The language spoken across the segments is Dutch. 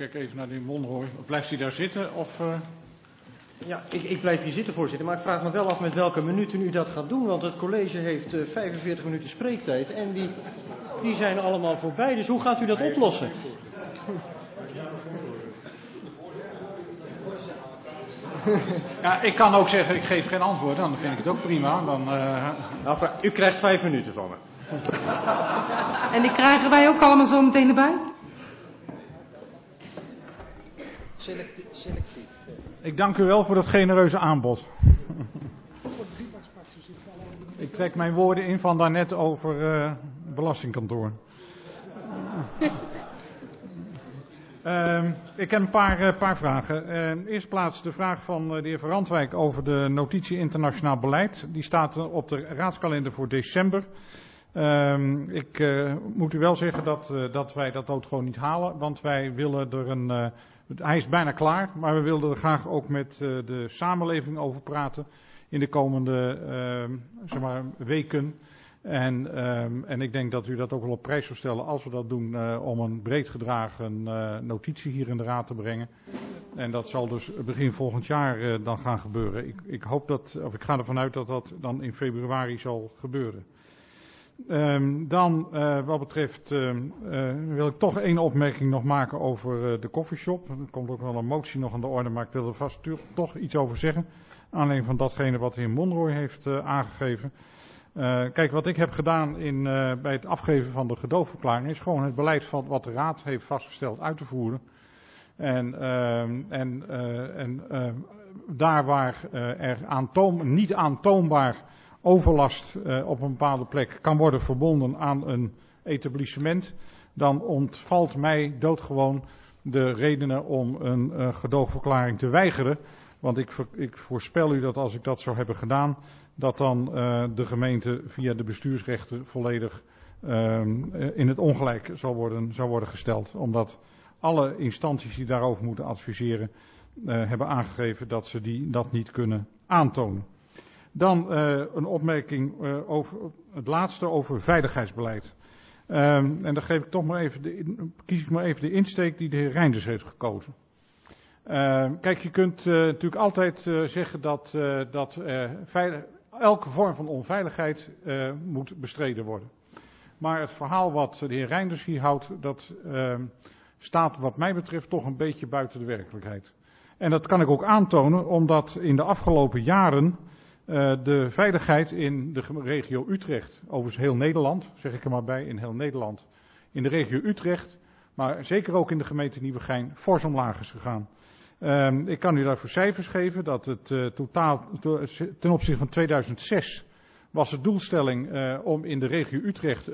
kijk even naar de heer Monroy. Blijft hij daar zitten? Of, Ja, ik blijf hier zitten, voorzitter. Maar ik vraag me wel af met welke minuten u dat gaat doen. Want het college heeft 45 minuten spreektijd. En die zijn allemaal voorbij. Dus hoe gaat u dat oplossen? Ja, ik kan ook zeggen, ik geef geen antwoord. Dan vind ik het ook prima. Dan, Nou, u krijgt 5 minuten van me. En die krijgen wij ook allemaal zo meteen erbij? Selectief. Ik dank u wel voor dat genereuze aanbod. Ik trek mijn woorden in van daarnet over belastingkantoor. Ik heb een paar vragen. In eerste plaats de vraag van de heer Van Randwijk over de notitie internationaal beleid. Die staat op de raadskalender voor december. Ik moet u wel zeggen dat wij dat ook gewoon niet halen, want wij willen er hij is bijna klaar, maar we willen er graag ook met de samenleving over praten in de komende weken. En ik denk dat u dat ook wel op prijs zou stellen als we dat doen om een breed gedragen notitie hier in de raad te brengen. En dat zal dus begin volgend jaar dan gaan gebeuren. Ik ga ervan uit dat dat dan in februari zal gebeuren. Dan wat betreft wil ik toch één opmerking nog maken over de koffieshop. Er komt ook wel een motie nog aan de orde, maar ik wil er vast toch iets over zeggen. Aanleiding van datgene wat de heer Monroy heeft aangegeven. Kijk, wat ik heb gedaan bij het afgeven van de gedoogverklaring is gewoon het beleid van wat de Raad heeft vastgesteld uit te voeren. Daar waar er niet aantoonbaar overlast op een bepaalde plek kan worden verbonden aan een etablissement, dan ontvalt mij doodgewoon de redenen om een gedoogverklaring te weigeren. Want ik voorspel u dat als ik dat zou hebben gedaan, dat dan de gemeente via de bestuursrechter volledig in het ongelijk zou worden gesteld. Omdat alle instanties die daarover moeten adviseren hebben aangegeven dat ze dat niet kunnen aantonen. Dan een opmerking over het laatste, over veiligheidsbeleid. En dan kies ik maar even de insteek die de heer Reinders heeft gekozen. Kijk, je kunt natuurlijk altijd zeggen dat elke vorm van onveiligheid moet bestreden worden. Maar het verhaal wat de heer Reinders hier houdt, dat staat wat mij betreft toch een beetje buiten de werkelijkheid. En dat kan ik ook aantonen, omdat in de afgelopen jaren de veiligheid in de regio Utrecht, overigens heel Nederland, zeg ik er maar bij, in heel Nederland, in de regio Utrecht, maar zeker ook in de gemeente Nieuwegein, fors omlaag is gegaan. Ik kan u daarvoor cijfers geven dat het totaal ten opzichte van 2006 was de doelstelling om in de regio Utrecht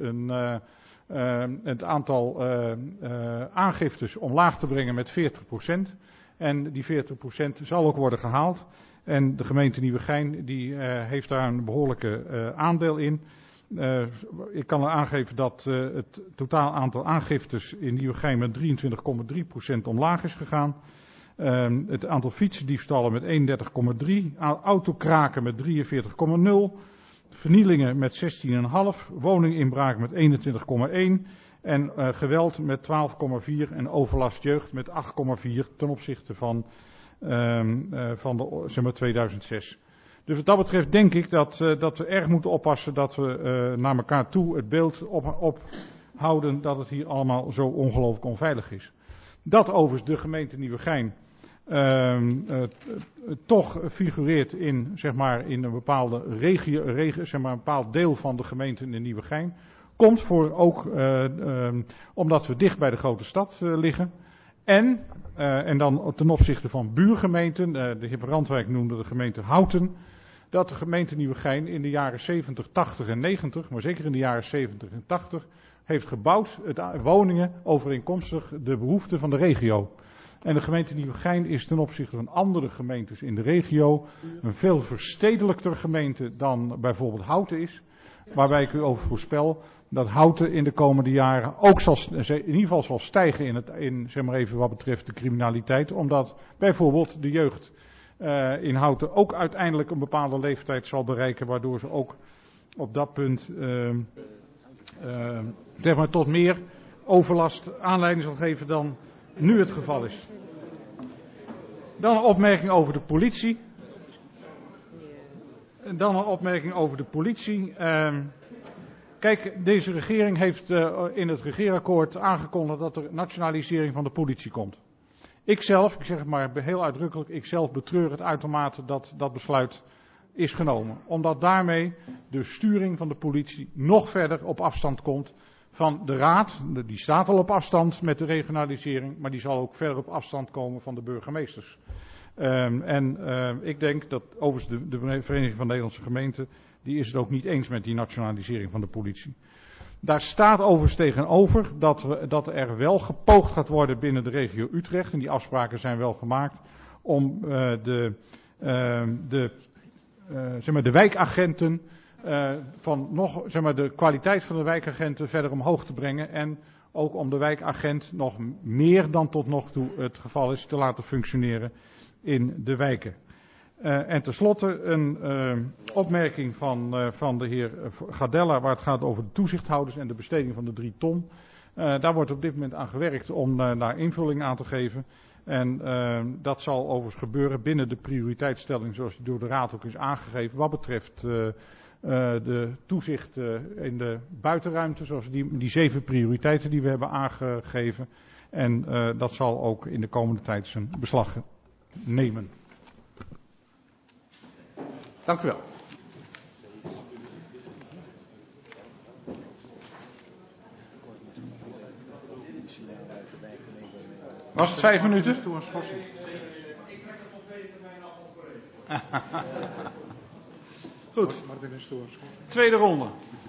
het aantal aangiftes omlaag te brengen met 40%. En die 40% zal ook worden gehaald. En de gemeente Nieuwegein die heeft daar een behoorlijke aandeel in. Ik kan er aangeven dat het totaal aantal aangiftes in Nieuwegein met 23,3% omlaag is gegaan. Het aantal fietsendiefstallen met 31,3%, autokraken met 43,0%, vernielingen met 16,5%, woninginbraak met 21,1% en geweld met 12,4% en overlast jeugd met 8,4% ten opzichte van 2006. Dus wat dat betreft denk ik dat we erg moeten oppassen dat we naar elkaar toe het beeld ophouden dat het hier allemaal zo ongelooflijk onveilig is. Dat overigens de gemeente Nieuwegein toch figureert in een bepaalde regio, een bepaald deel van de gemeente in Nieuwegein, komt voor ook omdat we dicht bij de grote stad liggen. En dan ten opzichte van buurgemeenten, de heer Van Randwijk noemde de gemeente Houten, dat de gemeente Nieuwegein in de jaren 70, 80 en 90, maar zeker in de jaren 70 en 80, heeft gebouwd woningen overeenkomstig de behoeften van de regio. En de gemeente Nieuwegein is ten opzichte van andere gemeentes in de regio een veel verstedelijkter gemeente dan bijvoorbeeld Houten is. Waarbij ik u over voorspel dat Houten in de komende jaren ook in ieder geval zal stijgen wat betreft de criminaliteit. Omdat bijvoorbeeld de jeugd in Houten ook uiteindelijk een bepaalde leeftijd zal bereiken. Waardoor ze ook op dat punt tot meer overlast aanleiding zal geven dan nu het geval is. Dan een opmerking over de politie. Kijk, deze regering heeft in het regeerakkoord aangekondigd dat er nationalisering van de politie komt. Ik zeg het maar heel uitdrukkelijk, ik zelf betreur het uitermate dat dat besluit is genomen. Omdat daarmee de sturing van de politie nog verder op afstand komt van de raad. Die staat al op afstand met de regionalisering, maar die zal ook verder op afstand komen van de burgemeesters. Ik denk dat overigens de Vereniging van Nederlandse Gemeenten, die is het ook niet eens met die nationalisering van de politie. Daar staat overigens tegenover dat er wel gepoogd gaat worden binnen de regio Utrecht, en die afspraken zijn wel gemaakt, om de wijkagenten de kwaliteit van de wijkagenten verder omhoog te brengen en ook om de wijkagent nog meer dan tot nog toe het geval is te laten functioneren in de wijken. En tenslotte een opmerking van de heer Gardella waar het gaat over de toezichthouders en de besteding van de 3 ton. Daar wordt op dit moment aan gewerkt om daar invulling aan te geven. En dat zal overigens gebeuren binnen de prioriteitsstelling zoals die door de Raad ook is aangegeven wat betreft de toezicht in de buitenruimte, zoals die 7 prioriteiten die we hebben aangegeven. En dat zal ook in de komende tijd zijn beslag nemen. Dank u wel. Was het 5 minuten? Ik trek het van tweede termijn af op collega. Goed. Tweede ronde.